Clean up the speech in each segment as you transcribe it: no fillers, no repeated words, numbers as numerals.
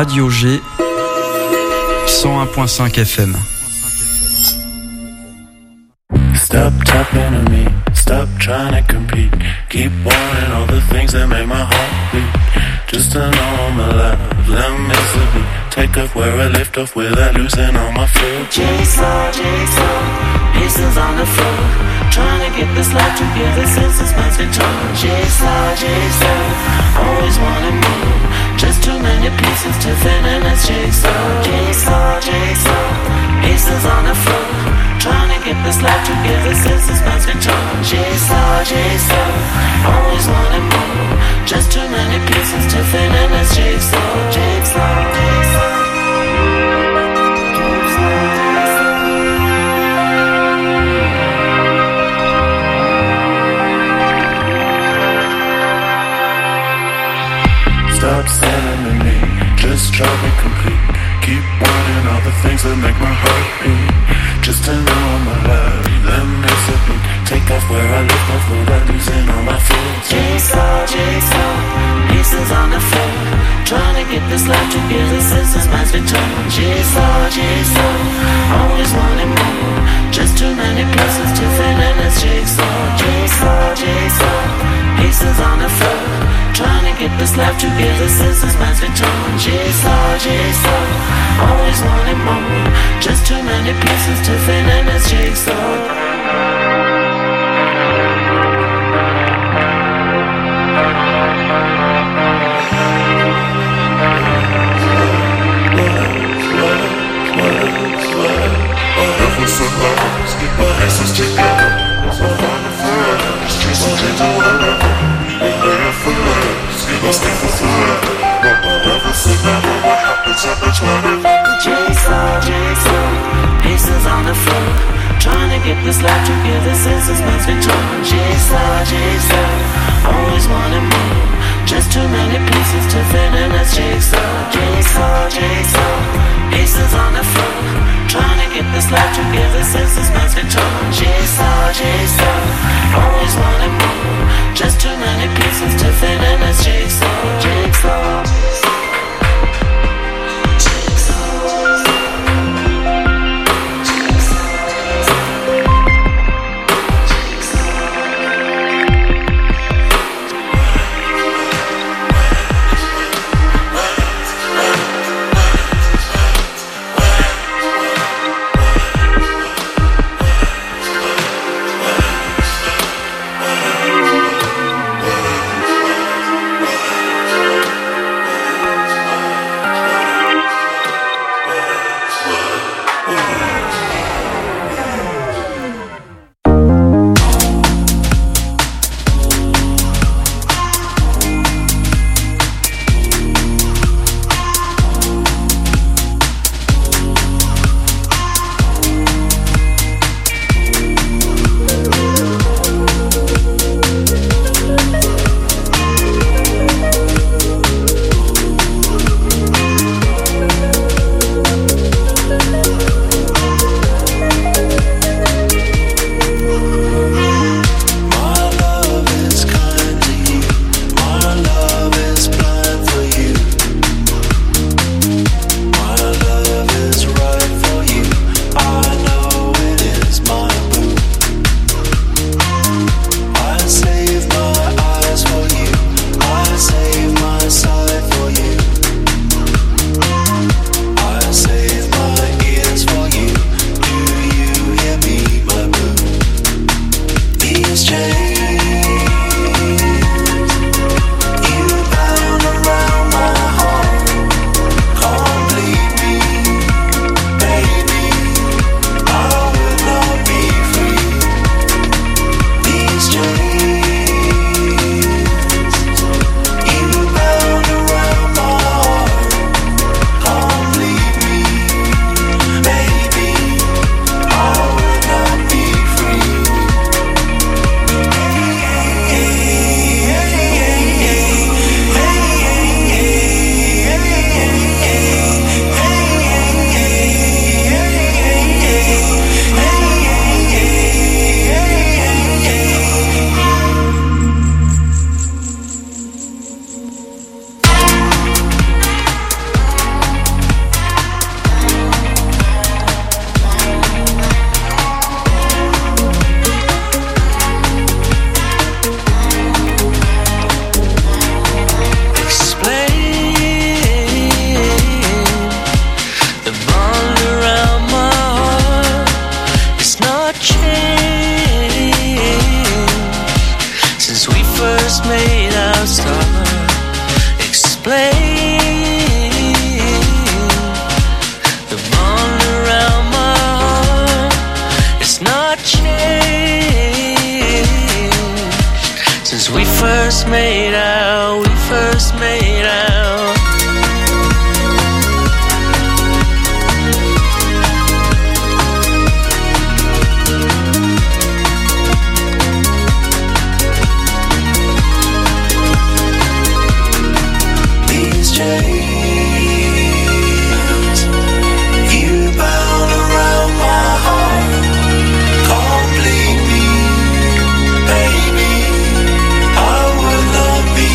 Radio G 101.5 FM. Stop talking to me, stop trying to compete. Keep wanting all the things that make my heart beat. Just to know I'm alive, let me sleep. Take off where I left off without losing all my fear. Jigsaw, jigsaw, pieces on the floor. Trying to get this life together since this man's been torn. Jigsaw, jigsaw, always wanting more. Just too many pieces to fit in this jigsaw. Jigsaw, jigsaw, pieces on the floor. Trying to get this life together since this man's been torn. Jigsaw, jigsaw, always wanting more. Just too many pieces to fit in this jigsaw. Jigsaw, jigsaw. Stop standing to me, just try me complete. Keep wanting all the things that make my heart beat. Just to know I'm alive, let me sleep. Take off where I left off without losing all my feelings. Jigsaw, jigsaw, pieces on the floor. Trying to get this life together since this man's been torn. Jigsaw, jigsaw, always wanting more. Just too many pieces to fit in this jigsaw. Jigsaw, jigsaw, pieces on the floor. Trying to get this life together since this man's been torn. Jigsaw, jigsaw, always wanting more. Just too many pieces to fit in this jigsaw. Get my hands together. So find a forever. Streets will change the weather. We live for love. Let's stay for forever. Never say never. What happens at the time? Jigsaw, jigsaw, pieces on the floor. Trying to get this life together since this man's been torn. Jigsaw, jigsaw, always wanting more. Just too many pieces to fit in this jigsaw. Jigsaw, jigsaw, pieces on the floor. Trying to get this life together since this man's been torn. Jigsaw, jigsaw, always wanting more. Just too many pieces to fit in this jigsaw. Jigsaw. first made out, we first made out. These chains you bound around my heart complete me, baby. I would not be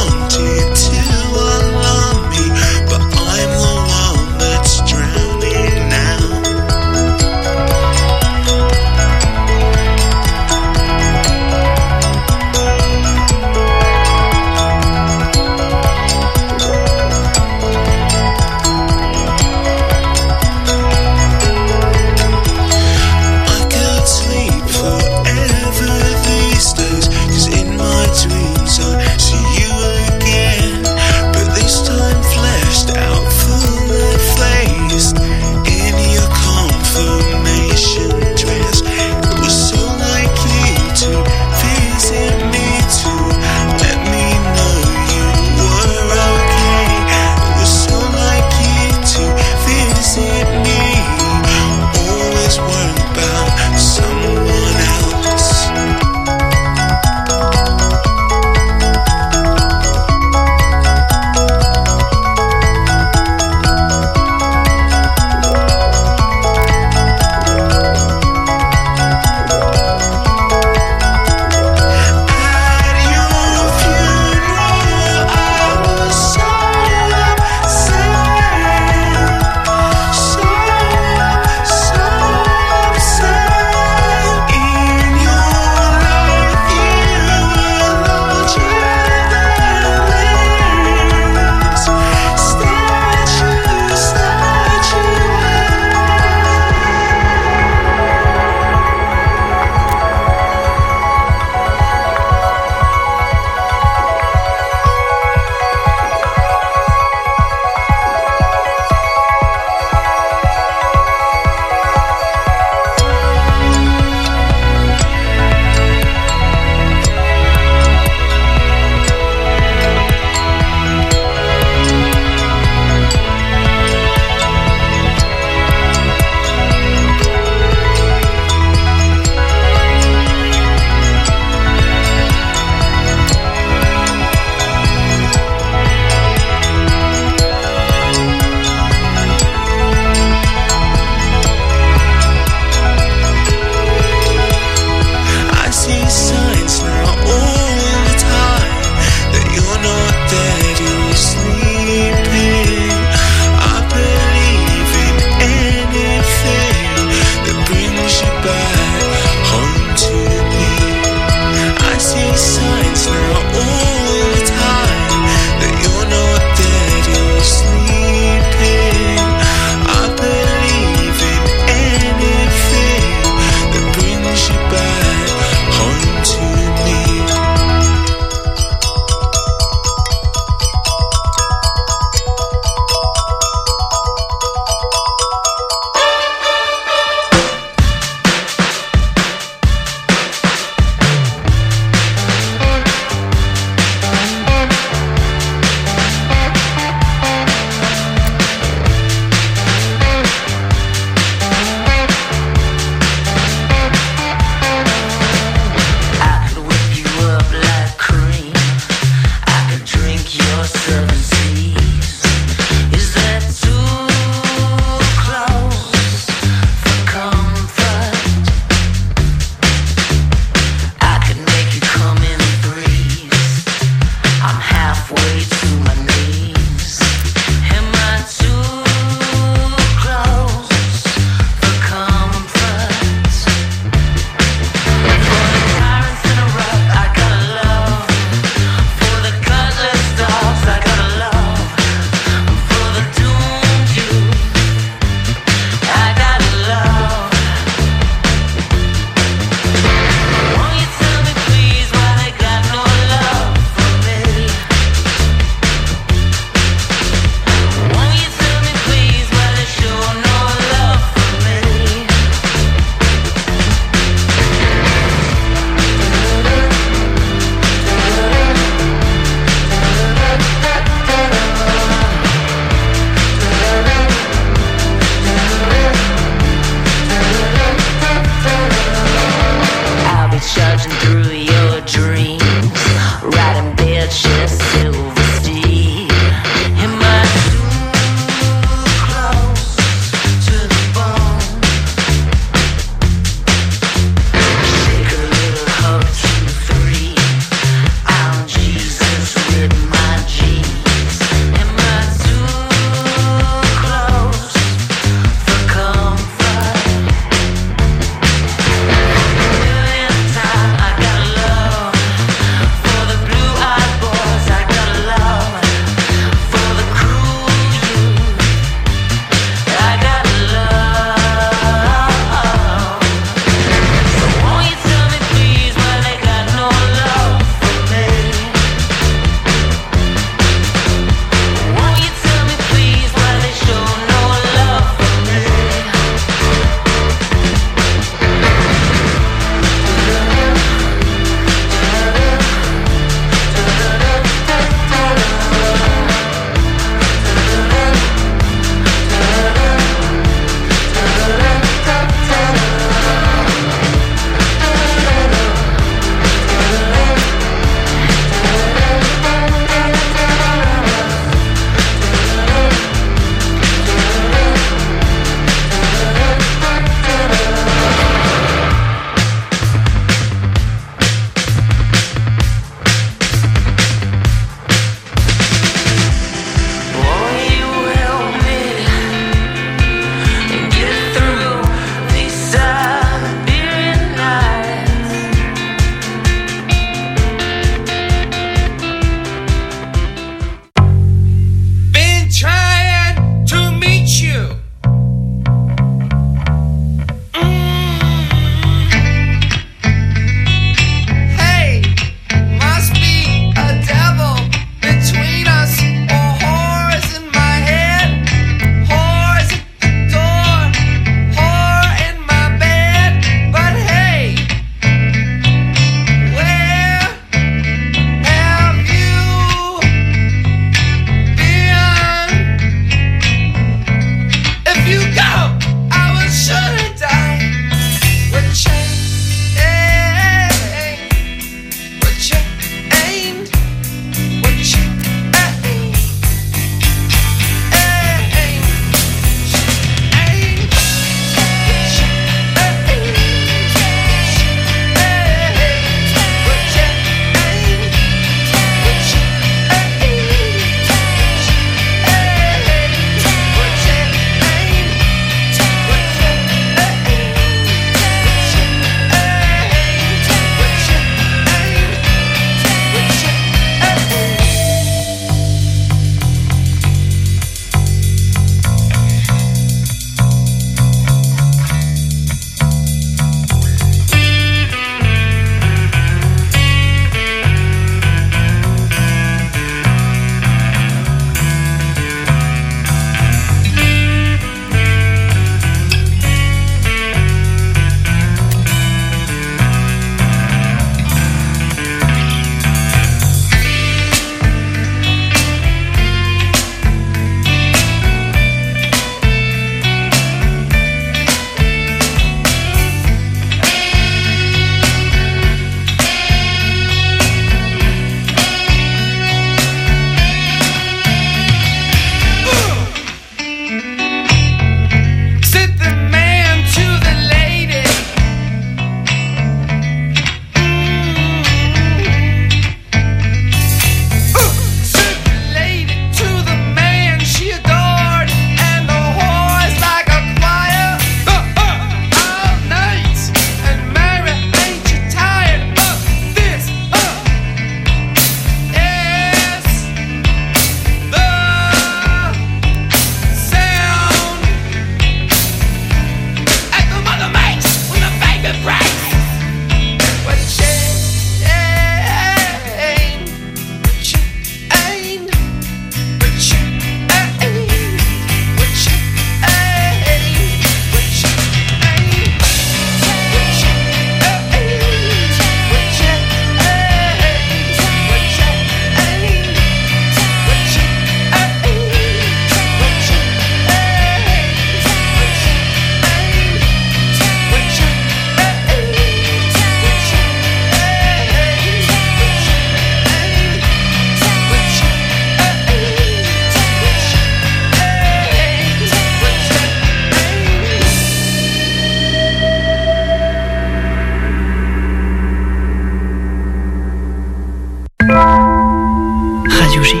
Radio G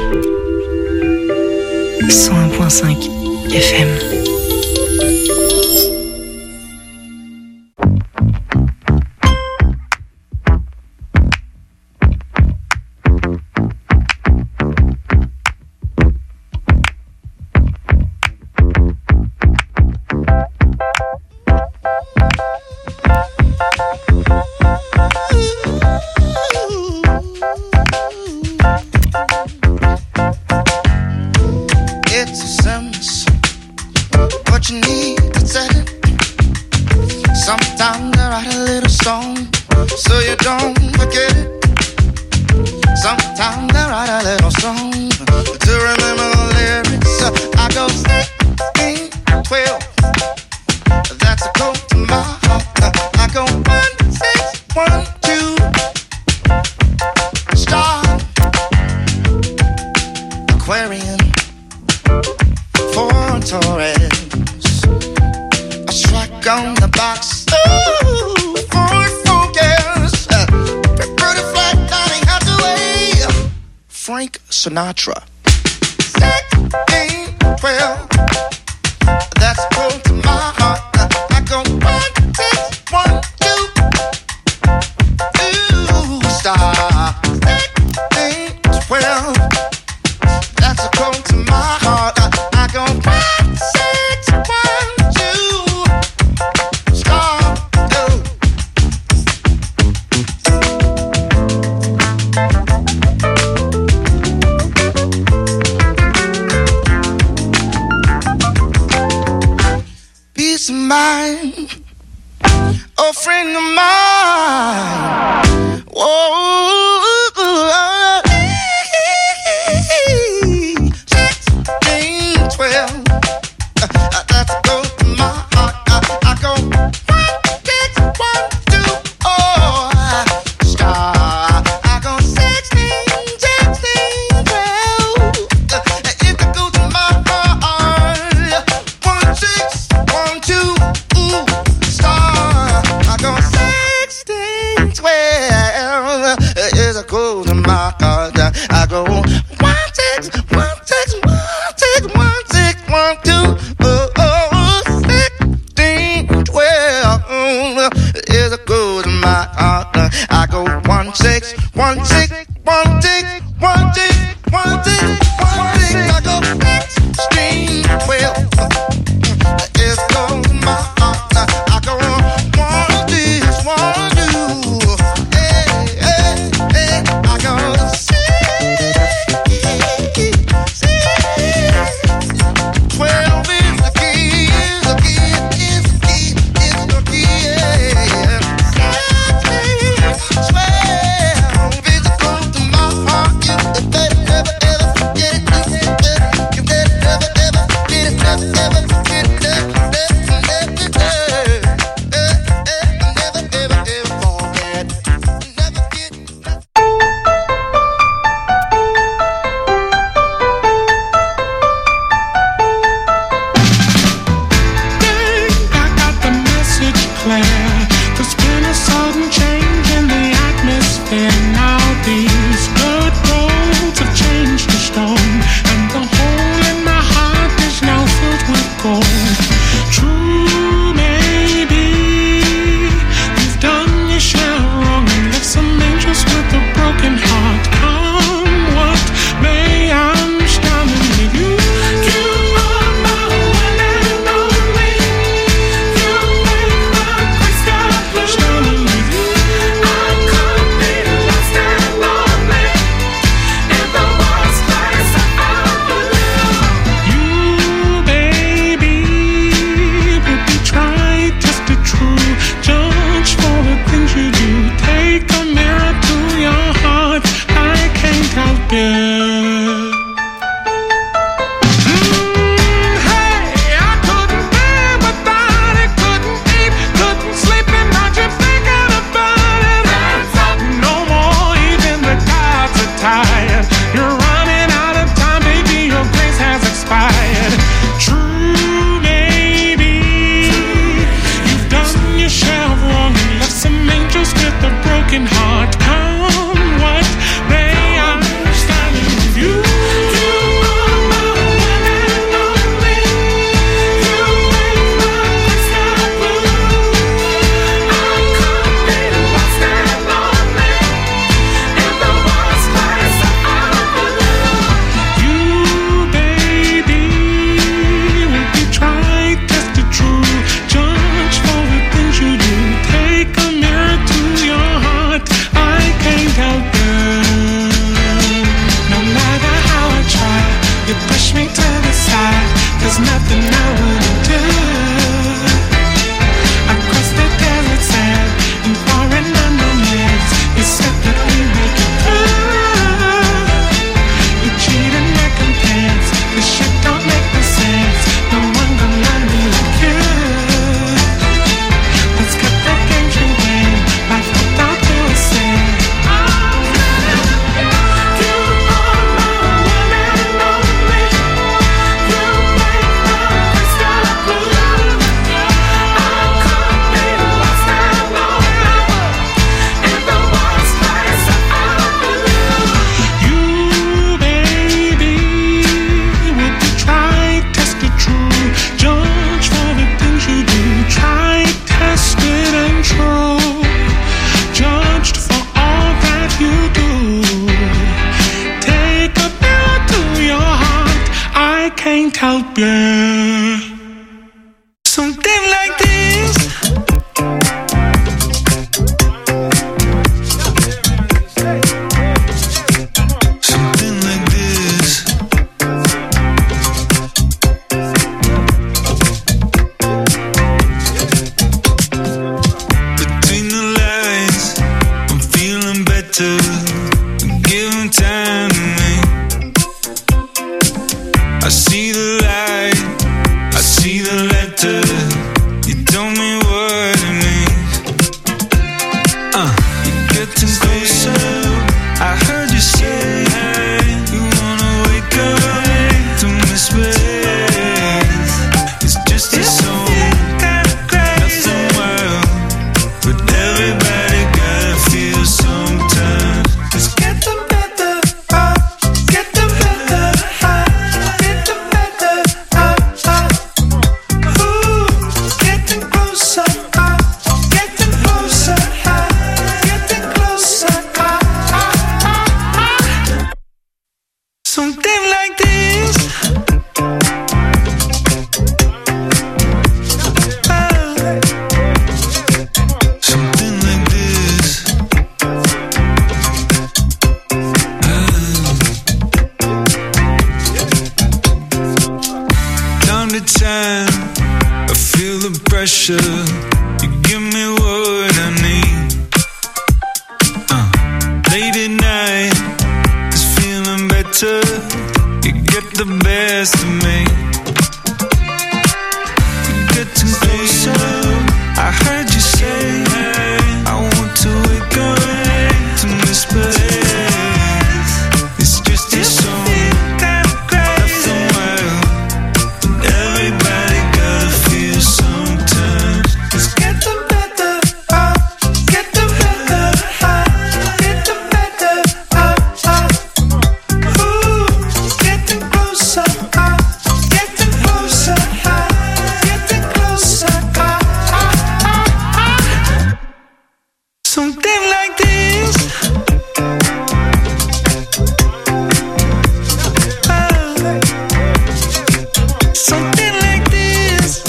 101.5 FM. Sinatra. 1612. That's close to my heart. I go 1, 6, 1, 2. Ooh, star. 1612. That's close to my heart. I go 1, 6, 1, 2. Star. Mine, a friend of mine. Whoa, 1612. That's go to my heart. I go 1, 6, 1, 2. Oh, star. I go 16, 12. It goes to my heart. 1, 6, 1, 2. Ooh, star. I go 16, 12. Is a cool to my heart. I go 1, 6, 1, 6, 1, 6, 1, 6, 1, 2. Oh, 16, 12. Is a cool to my heart. I go 1, 6, 1, 6, 1, 6, 1, 6, 1, 6, 1, 6. I go 16, 12. It's going to my heart. I go 1, 6, 1, 2. Hey, hey, hey. I go 6, 12 is the key. Is the key. Is the key. Is the key. 16, 12 is going to my heart. You better never ever forget it. You better never ever get it. Never ever get it. There's been a sudden change in the atmosphere. Now these good roads have changed to stone, and the hole in my heart is now filled with gold. True, maybe you've done your share wrong and left some angels with a broken heart. Come what may, I'm standing with you. You are my one and only. You make my crystal blue. Standing with you, I could be lost and lonely in the worst place I ever lived. You, baby, would be tried, tested true, judged for the things you do. Take a mirror to your heart, I can't help it. Hey, I couldn't bear without it, couldn't eat, couldn't sleep, and not you thinking about it. No more, even the gods are tired. You're running out of time, baby, your grace has expired. True, maybe you've done your share of wrong and left some angels with a broken heart. Come what may, I'm can't help you. Something like this. Something like this. Between the lines, I'm feeling better. Giving time to me. I see the light, I see the letter. You told me what it means. You're getting closer. I heard you say you wanna wake up to my space. It's just a song, nothing wild, but everybody gotta feel sometimes. It's getting better, getting better, getting better. Ooh, getting closer, getting closer, getting closer. Something like this. Something like this. Time to time, I feel the pressure. You give me what I need. Late at night, it's feeling better. You get the best of me. You're getting closer. I heard you say I want to wake up to my space. It's just a song, nothing wild. Everybody gotta feel sometimes. It's getting better, getting better, getting better. Ooh, getting closer, getting closer, getting closer. Something like this. Something like this.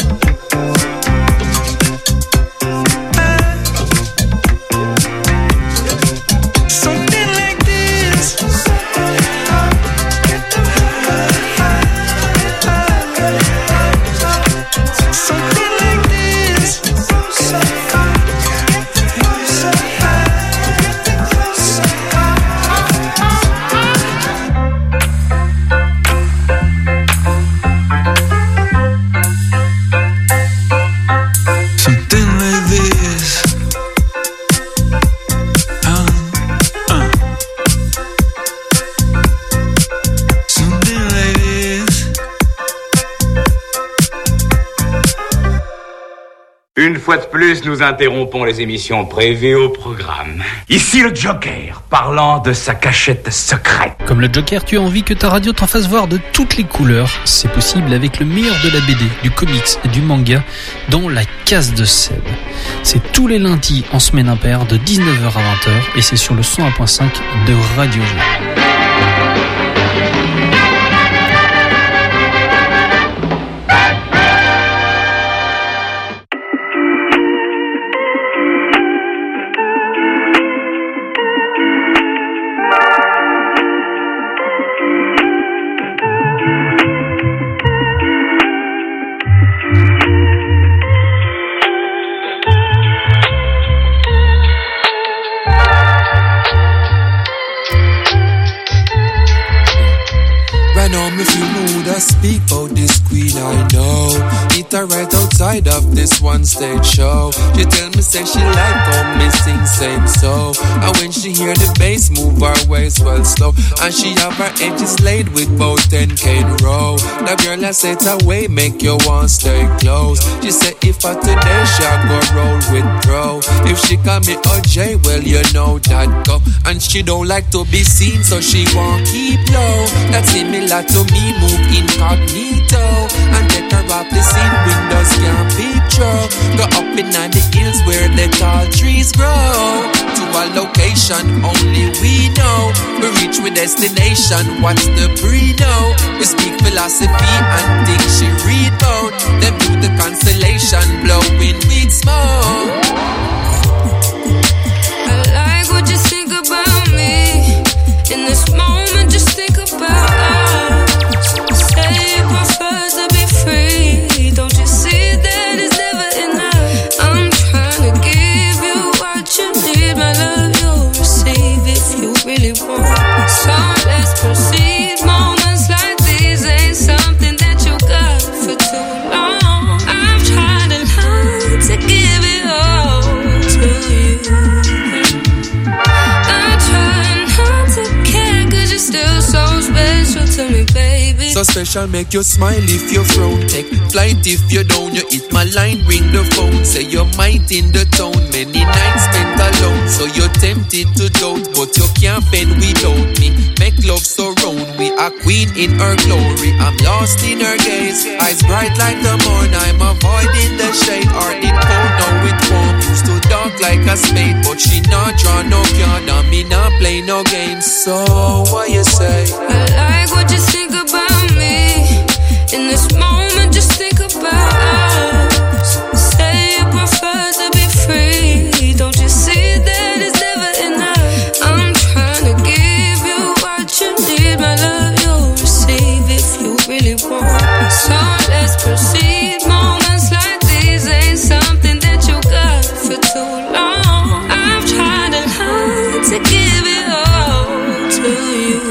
Something like this. Something like this. Something like this. Something like this. Une fois de plus, nous interrompons les émissions prévues au programme. Ici le Joker, parlant de sa cachette secrète. Comme le Joker, tu as envie que ta radio t'en fasse voir de toutes les couleurs. C'est possible avec le meilleur de la BD, du comics et du manga dans la case de Seb. C'est tous les lundis en semaine impaire de 19h à 20h et c'est sur le 101.5 de Radio G. Speak about this queen I know. Meet her right outside of this one stage show. She tell me say she like how me sing same so. And when she hear the bass move her waist well slow. And she have her edges laid with both 10K in a row. The girl I said away make you want stay close. She said if for today she'll go roll with bro. If she call me OJ well you know that go. And she don't like to be seen so she won't keep low. That's similar to me move incognito and take her off the scene, windows can't peep through. Go up in the hills where the tall trees grow. To a location only we know. We reach with for destination. What's the pre-know? We speak philosophy and think she read about. Them do the constellation, blowing weed smoke. I like what you think about me. In this moment, just think about us. Say you prefer to be free. Don't you see that it's never enough? I'm trying to give you what you need. My love, you'll receive if you really want. So let's proceed. Moments like these ain't something that you got for too long. I'm trying to learn to give it all to you. I'm trying not to care, 'cause you're still so special to me, baby. So special, make you smile if you frown. Take flight if you down. You hit my line, ring the phone. Say you might in the town. Many nights spent alone, so you're tempted to doubt, but you can't bend without me. Make love surround me, a queen in her glory. I'm lost in her gaze, eyes bright like the moon. I'm avoiding the shade, or it cold, now it warm. Used to dark like a spade, but she not draw no card, and me not play no games. So what you say? I like what you think about me. In this moment, just think about us. Say you prefer to be free. Don't you see that it's never enough? I'm trying to give you what you need. My love, you'll receive if you really want. So let's proceed. Moments like these ain't something that you got for too long. I'm trying to learn to give it all to you.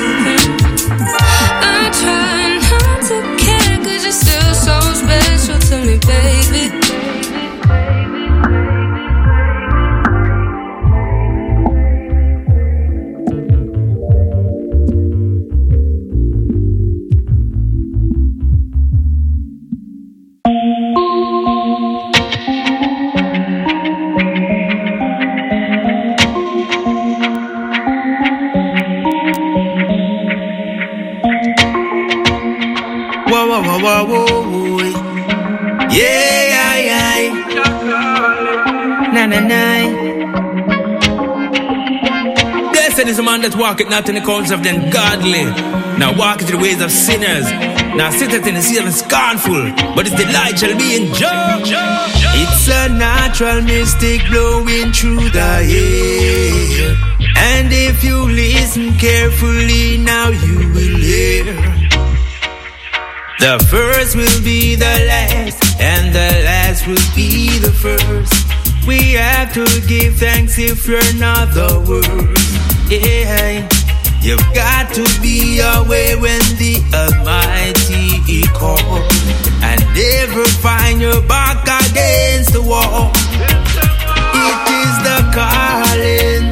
I'm trying not to care, 'cause you're still so special to me, baby. Whoa, whoa, whoa, whoa, whoa. Yeah, yeah, yeah. Na, na, na. Blessed is the man that walketh not in the counsel of the ungodly, now walketh in the ways of sinners, now sitteth in the seat of the scornful, but his delight shall be in joy. It's a natural mystic blowing through the air, and if you listen carefully, now you will hear. The first will be the last, and the last will be the first. We have to give thanks if you're not the worst. Yeah, you've got to be aware when the Almighty calls, and never find your back against the wall. It is the calling.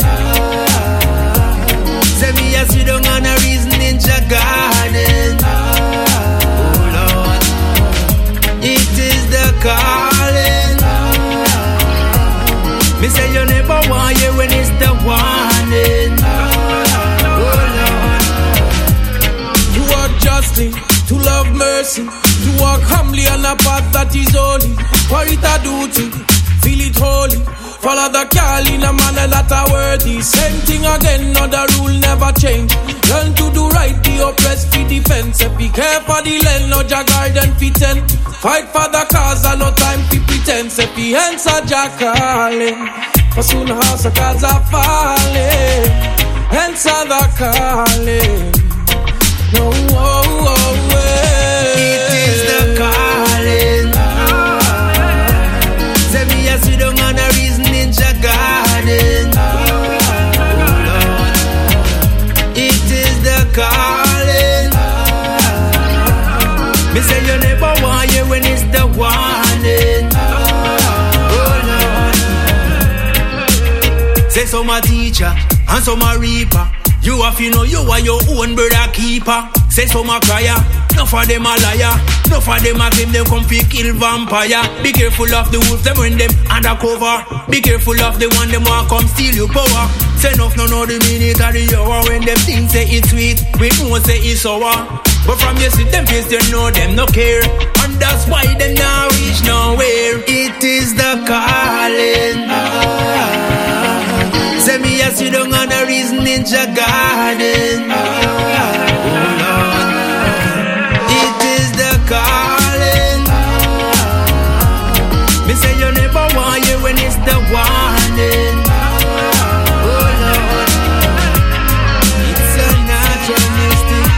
Say me as you don't want a reason in your garden. It is the calling. Me say you never want you when it's the warning. Oh Lord. To walk justly, to love mercy, to walk humbly on a path that is holy. For it a duty, feel it holy. Follow the call in a manner that are worthy. Same thing again, no the rule never change. Learn to do right, the oppressed for defense. Be careful the land, no your garden fit ten. Fight for the cause and no time to pretend. Say the answer Jah calling, for soon house the cards are falling. Answer the calling. No, oh, oh, it is the calling. Say me as you don't want a reason in your garden. Oh Lord, it is the calling. Me say you never want you when it's the warning. Oh Lord, say some a teacher and some a reaper. You have to know you are your own brother keeper. Say some a crier, enough of them a liar. Enough of them a claim them come fi kill vampire. Be careful of the wolves, them when them undercover. Be careful of the one them want come steal your power. Say enough no know the minute of the hour. When them things say it's sweet, we won't say it's sour. But from you see them face, you know them no care. And that's why them now reach nowhere. It is the calling. Say me a sit down on a reason in your garden. It is the calling. Me say you never want you when it's the warning. Oh Lord, it's a natural mystic.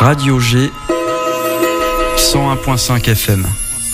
Radio G 101.5 FM.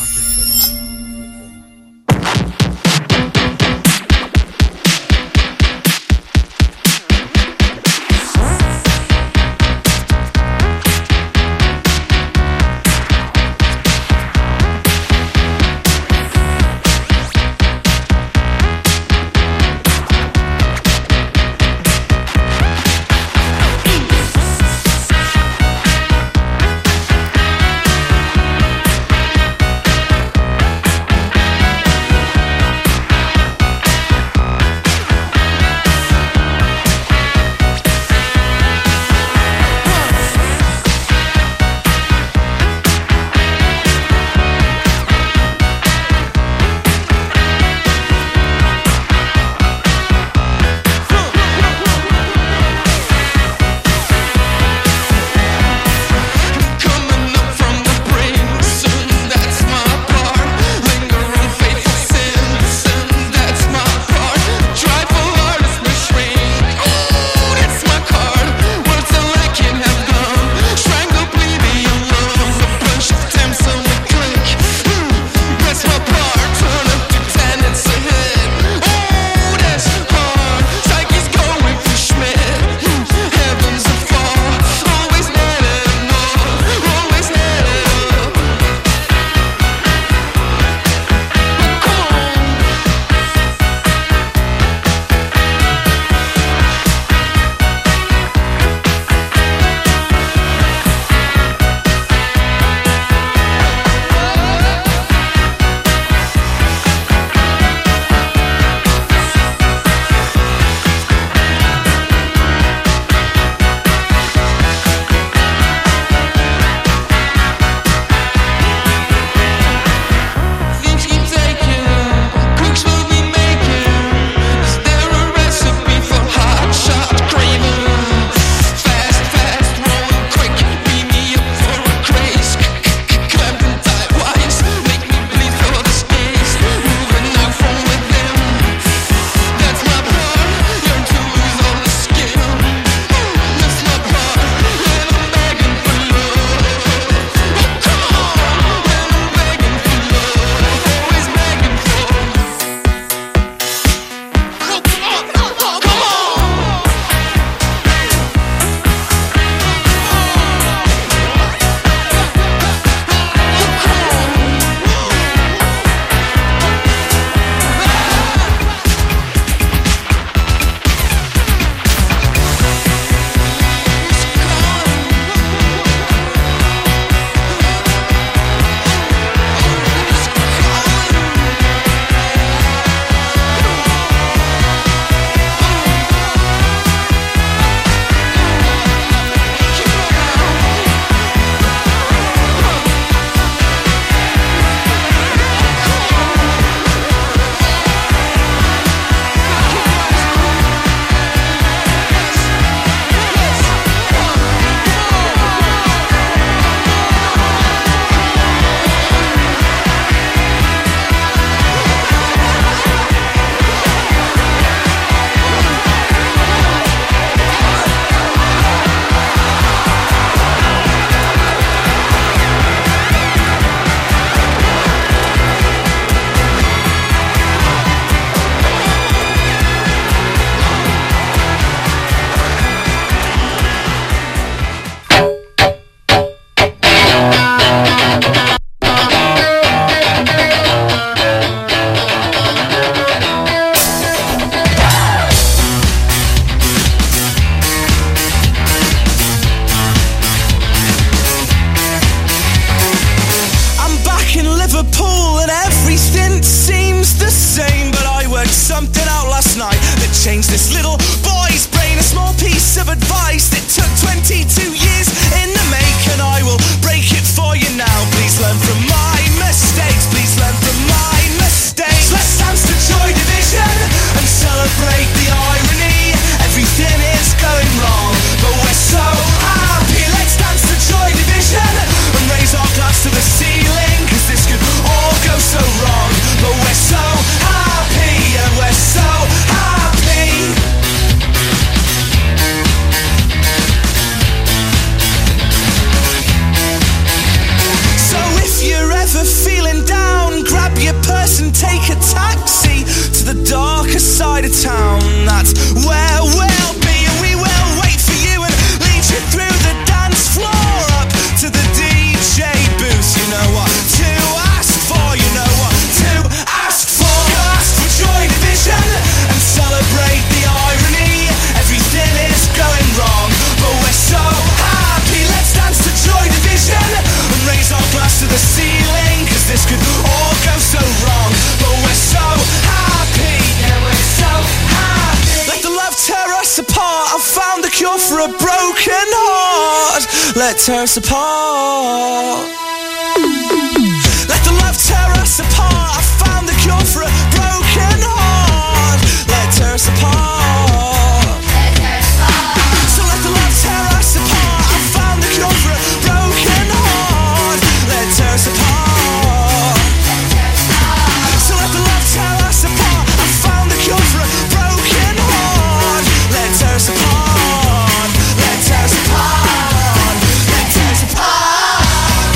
changed this little boy's brain. A small piece of advice that took 22 years in the make, and I will break it for you now. Please learn from my mistakes. Please learn from my mistakes. Let's dance to Joy Division and celebrate the irony. Everything is going wrong, but we're so happy. Let's dance to Joy Division and raise our glass to the ceiling, 'cause this could all go so wrong, but we're so happy, and we're so happy. side of town. That's where we'll be, and we will wait for you and lead you through the dance floor up to the DJ booth. You know what to ask for, you know what to ask for. You ask for Joy Division and celebrate the irony. Everything is going wrong, but we're so happy. Let's dance to Joy Division and raise our glass to the ceiling, cause this could all go so wrong, but we're so happy. Yeah, we're so happy. Let the love tear us apart. I found the cure for a broken heart. Let tear us apart. Let the love tear us apart. I found the cure for a broken heart. Let tear us apart. So let the love tear us apart. I found the cure for a broken heart. Let tear us apart. So let the love tear us apart. I found the cure for a broken heart. Let tear us apart. Let tear us apart. Let tear us apart.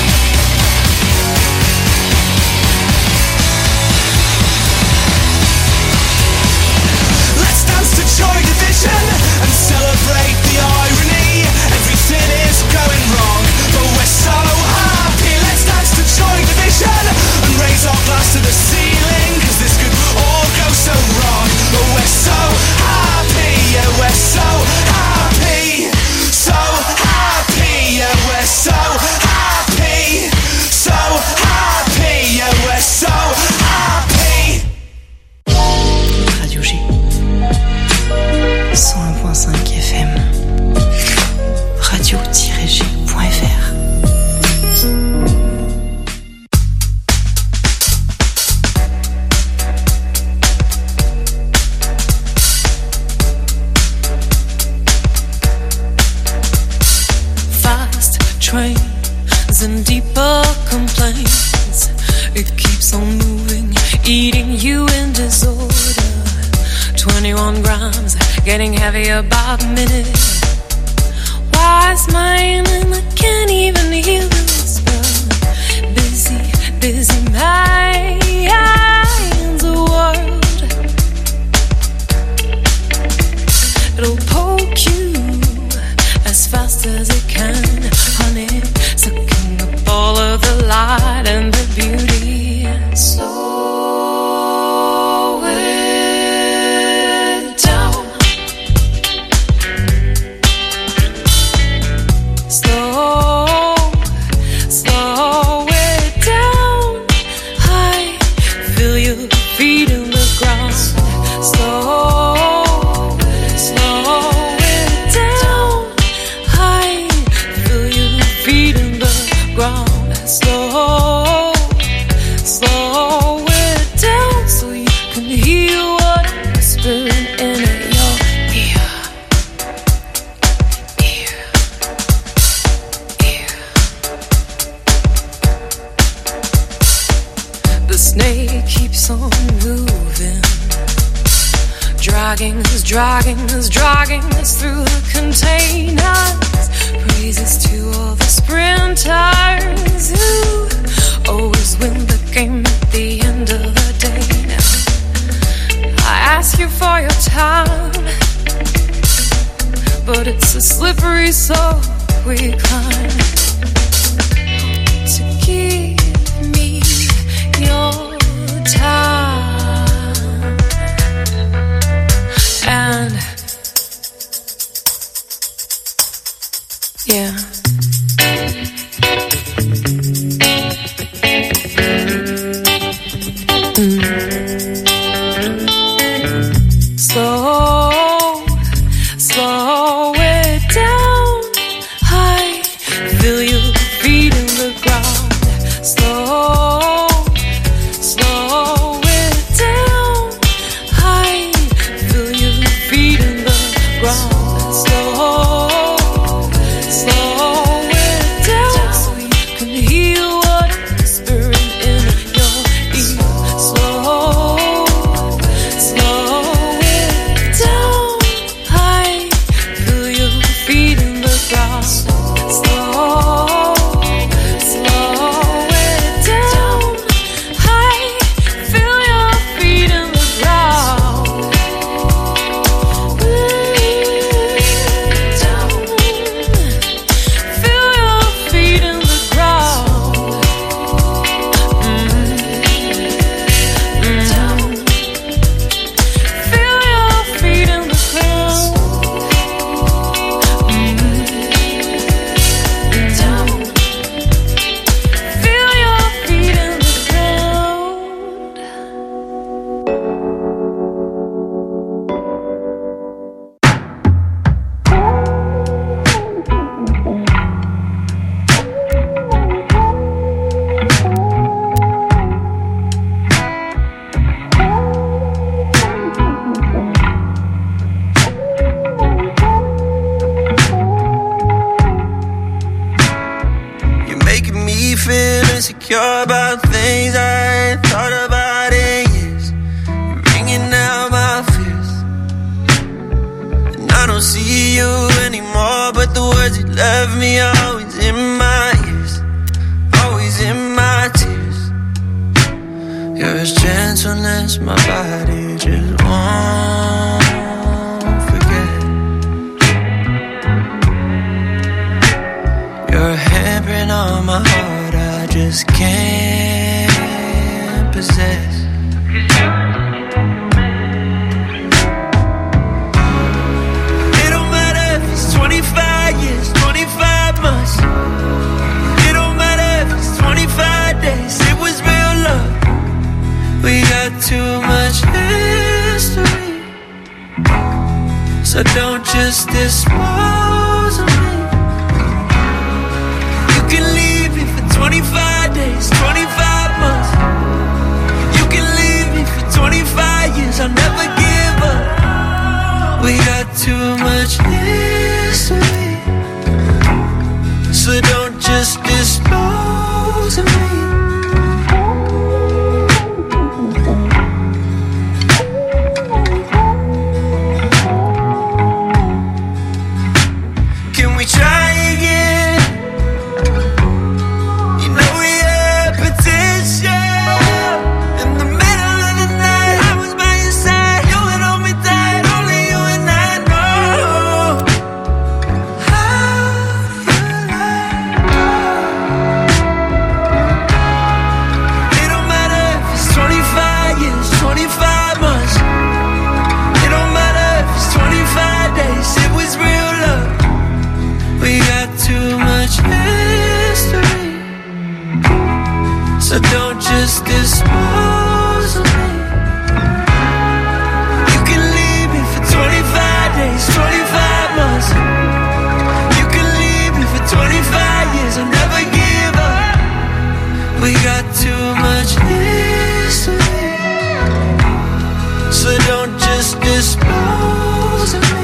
Let's dance to Joy Division and celebrate the irony. Everything is going wrong, but we're so happy. Let's dance to Joy Division and raise our glass to the ceiling, cause this could all go so wrong, but we're so happy. Yeah, we're so happy. So happy. Yeah, we're so happy. So happy. Yeah, we're so happy. Radio G. 101.5 FM. Radio-G.fr. Fast trains and deeper complaints. It keeps on moving, eating you in disorder. 21 grams, getting heavier by the minute. Wise mind, and I can't even hear the whisper. Busy, busy minds, a world. It'll poke you as fast as it can, honey, sucking up all of the light and the beauty. Slow it down. Slow it down. I feel your feet in the ground. Slow it down. I feel your feet in the ground. Slow it down so you can hear what I'm whispering in your ear. The snake keeps on moving, dragging us through the containers. Praises to all the sprinters who always win the game at the end of the day. Now I ask you for your time, but it's a slippery slope we climb. To give me your time, and yeah. Slow it down. I feel your feet in the ground. Slow it down. I feel your feet in the ground. Slow it down so you can hear what I'm whispering in your ear. Slow it down. I feel your feet in the ground. Slow it down. I feel your feet in the ground. don't see you anymore, but the words you left me are always in my ears, always in my tears. You're as gentle as my body just won't forget. You're a handprint on my heart I just can't possess. It don't matter if it's 25 years, 25 months. It don't matter if it's 25 days. It was real love. We got too much history, so don't just dispose of me. You can leave me for 25 days, 25 months. You can leave me for 25 years, I'll never give up. We got too much history, so don't just dispose of me. So don't just dispose of me. You can leave me for 25 days, 25 months. You can leave me for 25 years, I'll never give up. We got too much history, so don't just dispose of me.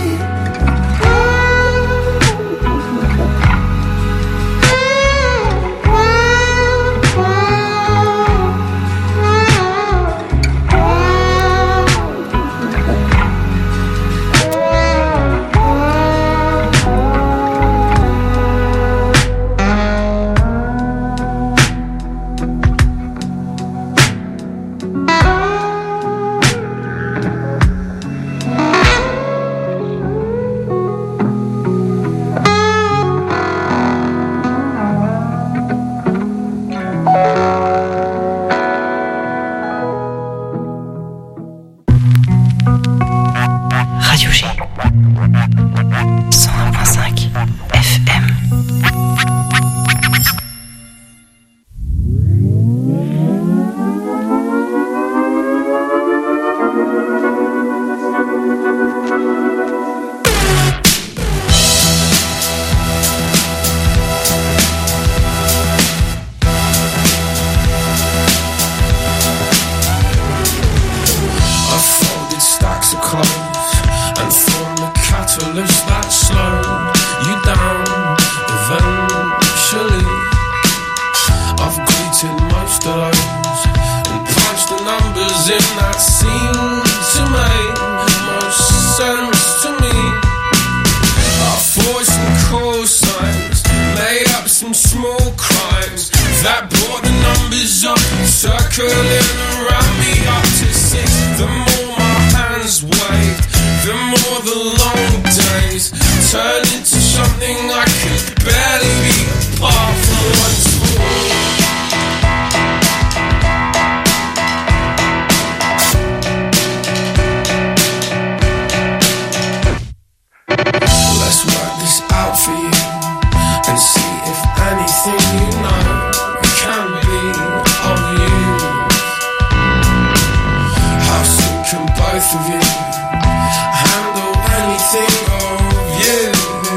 Both of you handle anything of you.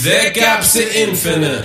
Their gaps are infinite.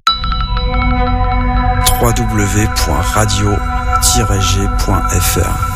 www.radio-g.fr